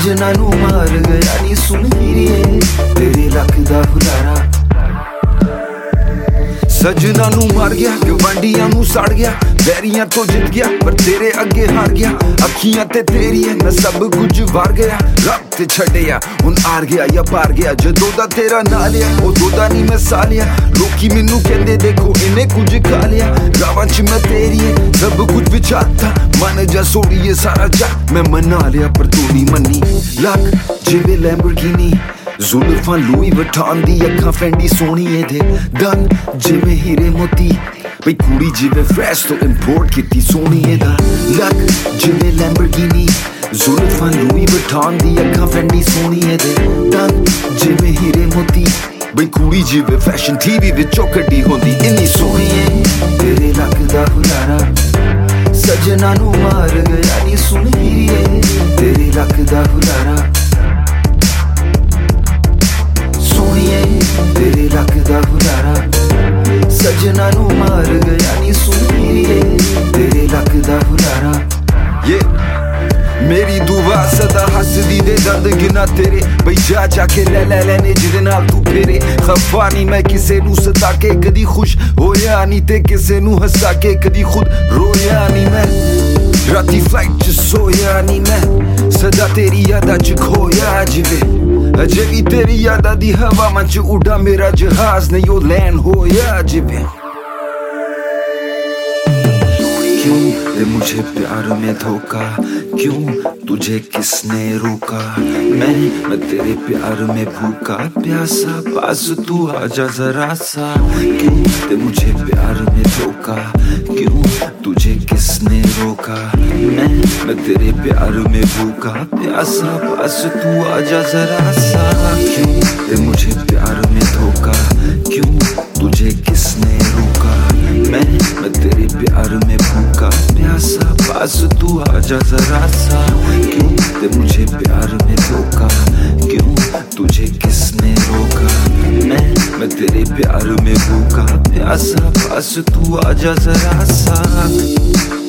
सजना नू मार गया नी सुन हीरिए तेरे लक दा हुलारा। सजना नू मार गया गवांडियां नू साड़ गया, बैरियां तो जित गया पर तेरे अगे हार गया। अखियां ते तेरी है मैं सब कुछ वार गया, रब ते छड़िया हुन आर गया या पार गया। जदों दा तेरा ना लिया उदों दा नी मैं सा लिया, लोकी मैनू कहंदे देखो इन्हें कुछ खा लिया। रावां च मैं तेरी है सब कुछ विचारता, मन जा सोड़िए सारा जग मैं मना लिया पर तू नहीं मनी। लक जिवे लैम्बोर्गिनी जुल्फां लुई वठान दी, अखां फैंडी सोहनी एदे दन जिवे हीरे मोती, बई कुड़ी जिवे फ्रेश तो इंपोर्ट कीती सोहनी एदा। लक जिवे लैम्बोर्गिनी जुल्फां लुई वठान दी, अखां फैंडी सोहनी एदे दन जिवे हीरे मोती, बई कुड़ी जिवे फैशन टीवी विचों कड्डी होंदी इन्नी सोहनी है तेरे लक दा हुलारा। सजना नू मार गया नी सुन हीरिए तेरे लक दा हुलारा। तेरे लक दा हुलारा सजना नू मार गया नी सुन हीरिए तेरे लक दा हुलारा। ये मेरी दुआ सदा हसदी दे दर्द गिना तेरे, बई जा जाके ले लेने जिदे नाल तू फेरे। खफा नी मैं किसे नू सता के कदी खुश होया नी ते किसे नू हसा के कदी खुद रोया नी मैं। राती फ्लाइट च सोया नी मैं सदा तेरी यादा च खोया जिवे, अजे भी तेरी यादा दी हवा मंच उड़ा मेरा जहाज नहीं ओ लैंड होया जिवे। क्यों दे मुझे प्यार में धोखा, क्यों तुझे किसने रोका। मैं तेरे प्यार में भूखा प्यासा, पास तू आजा जरा सा। क्यों दे मुझे प्यार में धोखा, क्यों तुझे किसने रोका। मैं तेरे प्यार में भूखा प्यासा, पास तू आजा जरा सा। क्यों दे मुझे प्यार में धोखा, क्यों तुझे किसने रोका। मैं तेरे प्यार में भूखा प्यासा, पास तू आजा जरा सा। क्यों दे मुझे प्यार में धोखा, क्यों तुझे किसने रोका। मैं तेरे प्यार में भूखा प्यासा, पास तू आजा जरा सा।